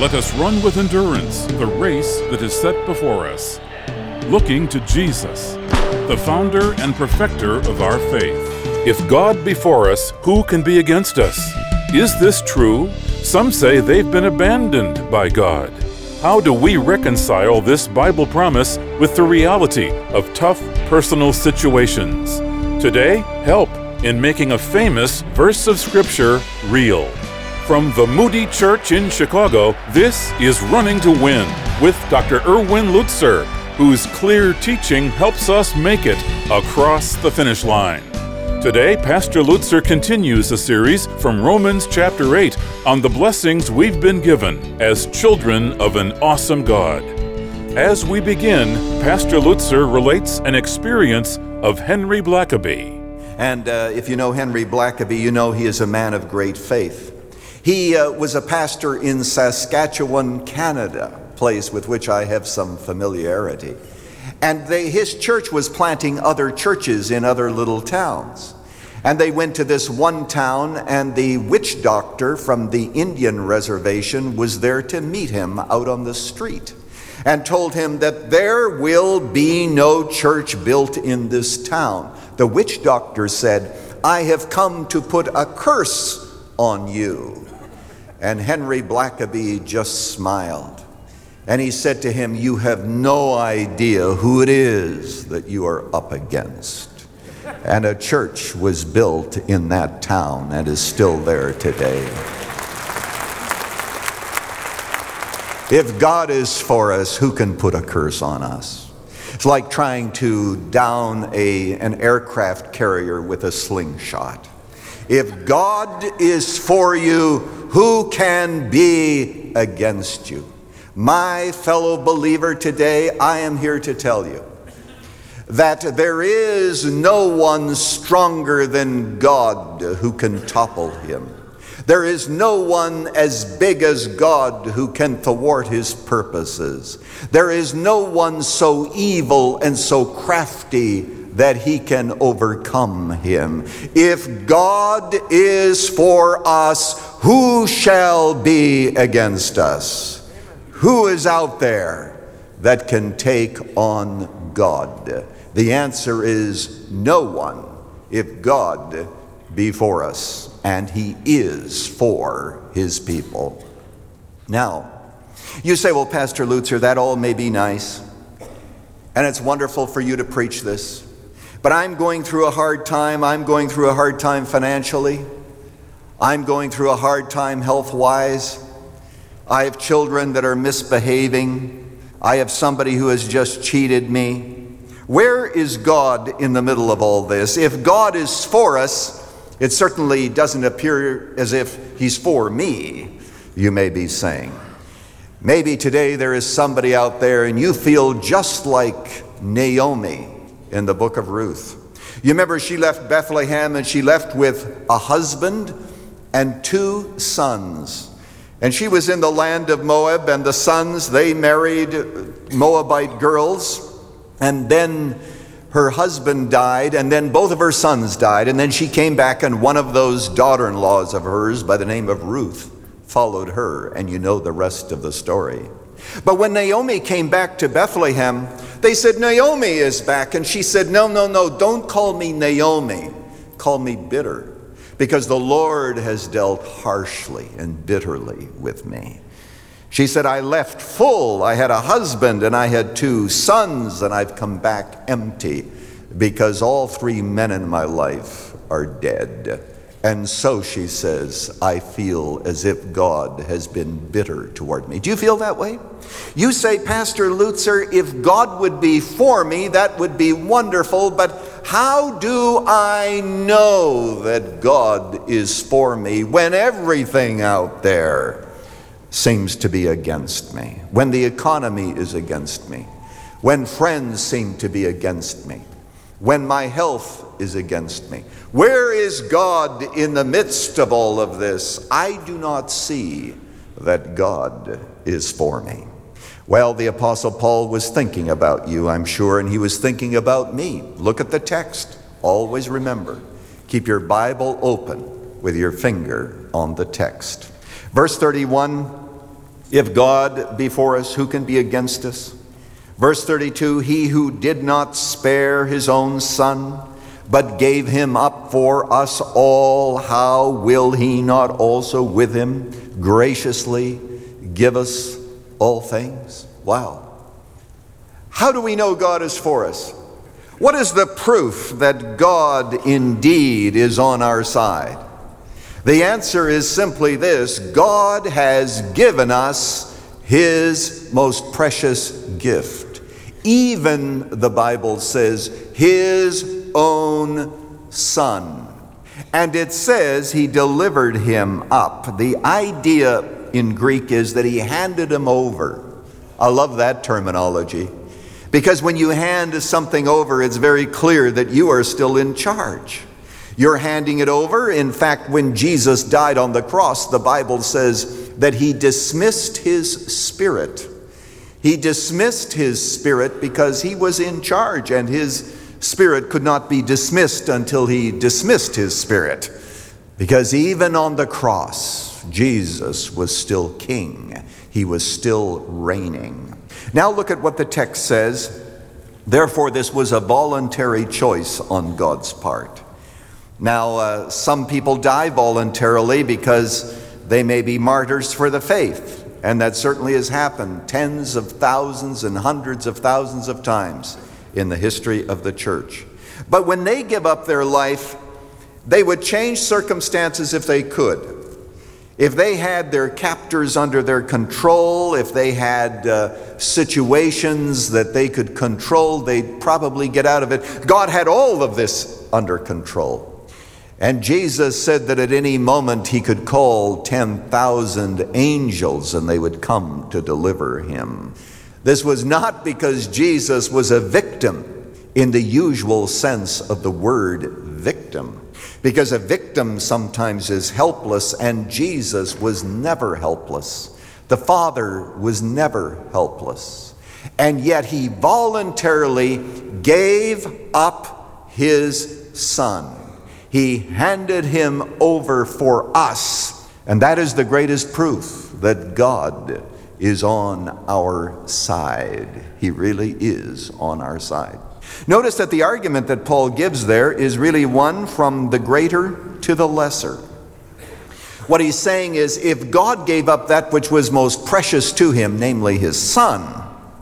Let us run with endurance the race that is set before us, looking to Jesus, the founder and perfecter of our faith. If God be for us, who can be against us? Is this true? Some say they've been abandoned by God. How do we reconcile this Bible promise with the reality of tough personal situations? Today, help in making a famous verse of Scripture real. From the Moody Church in Chicago, this is Running to Win with Dr. Erwin Lutzer, whose clear teaching helps us make it across the finish line. Today, Pastor Lutzer continues a series from Romans chapter 8 on the blessings we've been given as children of an awesome God. As we begin, Pastor Lutzer relates an experience of Henry Blackaby. And if you know Henry Blackaby, you know he is a man of great faith. He was a pastor in Saskatchewan, Canada, a place with which I have some familiarity. And his church was planting other churches in other little towns. And they went to this one town, and the witch doctor from the Indian reservation was there to meet him out on the street and told him that there will be no church built in this town. The witch doctor said, "I have come to put a curse on you." And Henry Blackaby just smiled. And he said to him, "You have no idea who it is that you are up against." And a church was built in that town and is still there today. If God is for us, who can put a curse on us? It's like trying to down an aircraft carrier with a slingshot. If God is for you, who can be against you? My fellow believer, today I am here to tell you that there is no one stronger than God who can topple him. There is no one as big as God who can thwart his purposes. There is no one so evil and so crafty that he can overcome him. If God is for us, who shall be against us? Who is out there that can take on God? The answer is no one, if God be for us, and he is for his people. Now, you say, well, Pastor Lutzer, that all may be nice, and it's wonderful for you to preach this, but I'm going through a hard time. I'm going through a hard time financially. I'm going through a hard time health-wise. I have children that are misbehaving. I have somebody who has just cheated me. Where is God in the middle of all this? If God is for us, it certainly doesn't appear as if he's for me, you may be saying. Maybe today there is somebody out there and you feel just like Naomi in the book of Ruth. You remember she left Bethlehem and she left with a husband and 2 sons. And she was in the land of Moab, and the sons, they married Moabite girls. And then her husband died, and then both of her sons died. And then she came back, and one of those daughter-in-laws of hers by the name of Ruth followed her. And you know the rest of the story. But when Naomi came back to Bethlehem, they said, "Naomi is back." And she said, No, don't call me Naomi. Call me bitter. Because the Lord has dealt harshly and bitterly with me. She said, I left full. I had a husband and I had 2 sons, and I've come back empty because all 3 men in my life are dead. And so, she says, I feel as if God has been bitter toward me. Do you feel that way? You say, Pastor Lutzer, if God would be for me, that would be wonderful, but how do I know that God is for me when everything out there seems to be against me? When the economy is against me? When friends seem to be against me? When my health is against me? Where is God in the midst of all of this? I do not see that God is for me. Well, the Apostle Paul was thinking about you, I'm sure, and he was thinking about me. Look at the text. Always remember, keep your Bible open with your finger on the text. Verse 31, If God be for us, who can be against us? Verse 32, he who did not spare his own son, but gave him up for us all, how will he not also with him graciously give us all things? Wow. How do we know God is for us? What is the proof that God indeed is on our side? The answer is simply this: God has given us his most precious gift. Even, the Bible says, his own son. And it says he delivered him up. The idea in Greek is that he handed him over. I love that terminology, because when you hand something over, it's very clear that you are still in charge. You're handing it over. In fact, when Jesus died on the cross, the Bible says that he dismissed his spirit. He dismissed his spirit because he was in charge, and his spirit could not be dismissed until he dismissed his spirit. Because even on the cross, Jesus was still king. He was still reigning. Now look at what the text says. Therefore, this was a voluntary choice on God's part. Now, some people die voluntarily because they may be martyrs for the faith, and that certainly has happened tens of thousands and hundreds of thousands of times in the history of the church. But when they give up their life, they would change circumstances if they could. If they had their captors under their control, if they had situations that they could control, they'd probably get out of it. God had all of this under control. And Jesus said that at any moment he could call 10,000 angels and they would come to deliver him. This was not because Jesus was a victim in the usual sense of the word victim, because a victim sometimes is helpless, and Jesus was never helpless. The Father was never helpless. And yet he voluntarily gave up his Son. He handed him over for us, and that is the greatest proof that God is on our side. He really is on our side. Notice that the argument that Paul gives there is really one from the greater to the lesser. What he's saying is, if God gave up that which was most precious to him, namely his Son,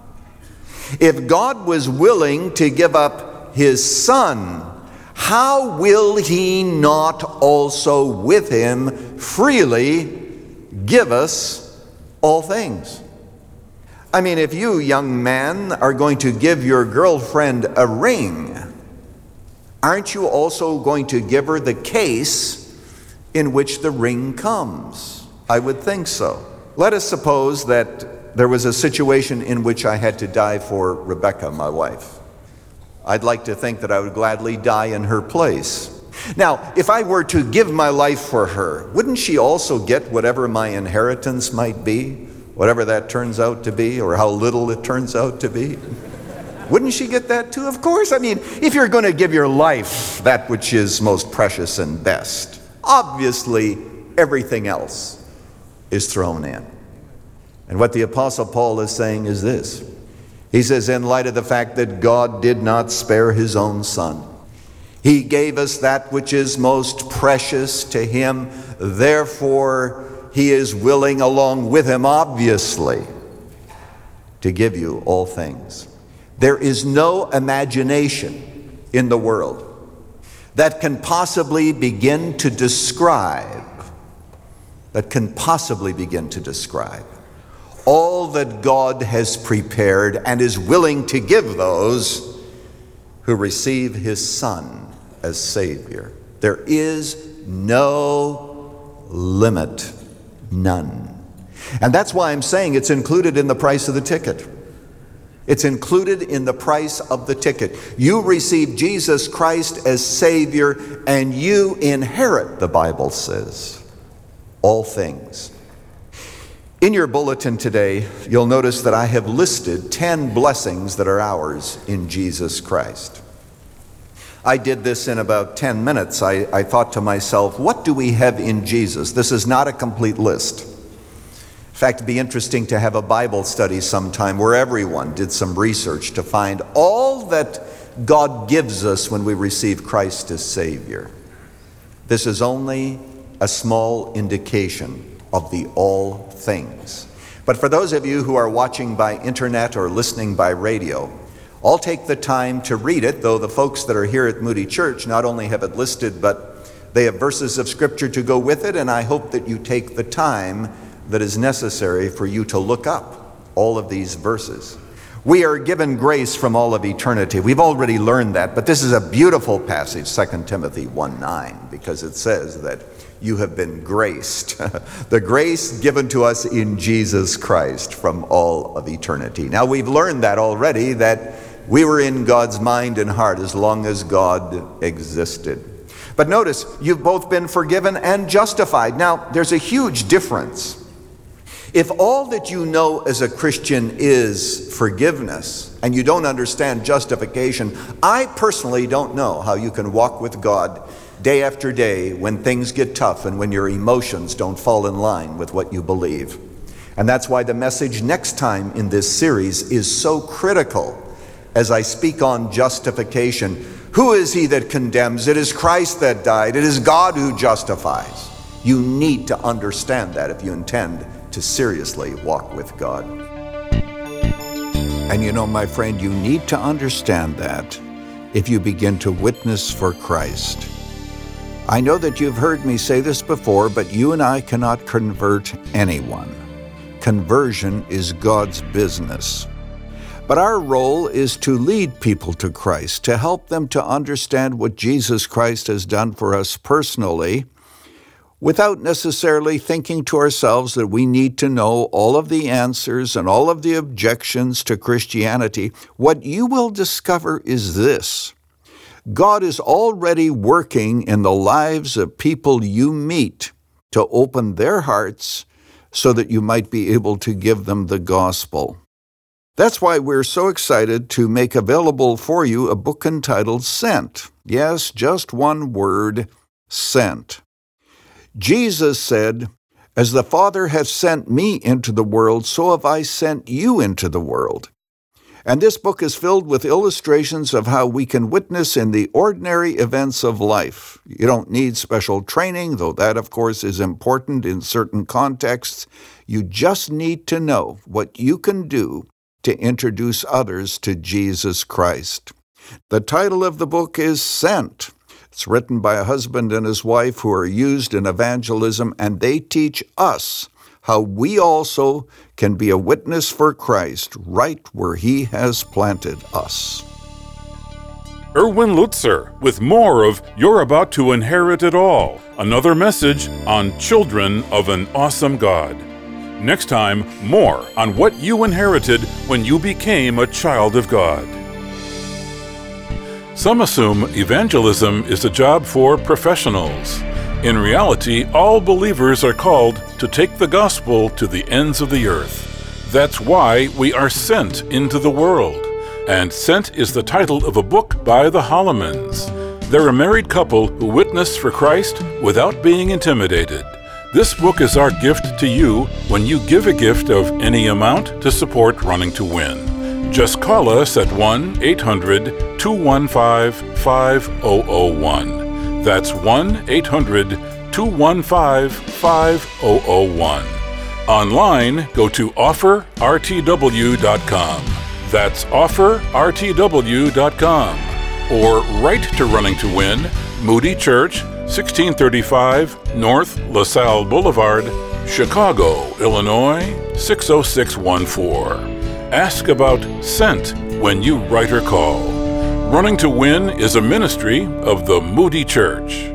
if God was willing to give up his Son, how will he not also with him freely give us all things? I mean, if you, young man, are going to give your girlfriend a ring, aren't you also going to give her the case in which the ring comes? I would think so. Let us suppose that there was a situation in which I had to die for Rebecca, my wife. I'd like to think that I would gladly die in her place. Now, if I were to give my life for her, wouldn't she also get whatever my inheritance might be? Whatever that turns out to be, or how little it turns out to be? Wouldn't she get that too? Of course. I mean, if you're going to give your life that which is most precious and best, obviously everything else is thrown in. And what the Apostle Paul is saying is this. He says, in light of the fact that God did not spare his own Son, he gave us that which is most precious to him. Therefore, he is willing, along with him, obviously, to give you all things. There is no imagination in the world that can possibly begin to describe all that God has prepared and is willing to give those who receive his Son as Savior. There is no limit, none. And that's why I'm saying it's included in the price of the ticket. It's included in the price of the ticket. You receive Jesus Christ as Savior, and you inherit, the Bible says, all things. In your bulletin today, you'll notice that I have listed 10 blessings that are ours in Jesus Christ. I did this in about 10 minutes. I thought to myself, what do we have in Jesus? This is not a complete list. In fact, it'd be interesting to have a Bible study sometime where everyone did some research to find all that God gives us when we receive Christ as Savior. This is only a small indication of the all things. But for those of you who are watching by internet or listening by radio, I'll take the time to read it, though the folks that are here at Moody Church not only have it listed, but they have verses of Scripture to go with it, and I hope that you take the time that is necessary for you to look up all of these verses. We are given grace from all of eternity. We've already learned that, but this is a beautiful passage, 2 Timothy 1:9, because it says that you have been graced, the grace given to us in Jesus Christ from all of eternity. Now, we've learned that already, that we were in God's mind and heart as long as God existed. But notice, you've both been forgiven and justified. Now, there's a huge difference. If all that you know as a Christian is forgiveness, and you don't understand justification, I personally don't know how you can walk with God day after day when things get tough and when your emotions don't fall in line with what you believe. And that's why the message next time in this series is so critical as I speak on justification. Who is he that condemns? It is Christ that died. It is God who justifies. You need to understand that if you intend to seriously walk with God. And you know, my friend, you need to understand that if you begin to witness for Christ. I know that you've heard me say this before, but you and I cannot convert anyone. Conversion is God's business. But our role is to lead people to Christ, to help them to understand what Jesus Christ has done for us personally, without necessarily thinking to ourselves that we need to know all of the answers and all of the objections to Christianity. What you will discover is this: God is already working in the lives of people you meet to open their hearts so that you might be able to give them the gospel. That's why we're so excited to make available for you a book entitled Sent. Yes, just one word, sent. Jesus said, "As the Father hath sent me into the world, so have I sent you into the world." And this book is filled with illustrations of how we can witness in the ordinary events of life. You don't need special training, though that, of course, is important in certain contexts. You just need to know what you can do to introduce others to Jesus Christ. The title of the book is Sent. It's written by a husband and his wife who are used in evangelism, and they teach us how we also can be a witness for Christ right where he has planted us. Erwin Lutzer with more of You're About to Inherit It All, another message on Children of an Awesome God. Next time, more on what you inherited when you became a child of God. Some assume evangelism is a job for professionals. In reality, all believers are called to take the gospel to the ends of the earth. That's why we are sent into the world. And Sent is the title of a book by the Hollemans. They're a married couple who witness for Christ without being intimidated. This book is our gift to you when you give a gift of any amount to support Running to Win. Just call us at 1-800-215-5001. That's 1-800-215-5001. Online, go to offerrtw.com. That's offerrtw.com. Or write to Running to Win, Moody Church, 1635 North LaSalle Boulevard, Chicago, Illinois, 60614. Ask about Sent when you write or call. Running to Win is a ministry of the Moody Church.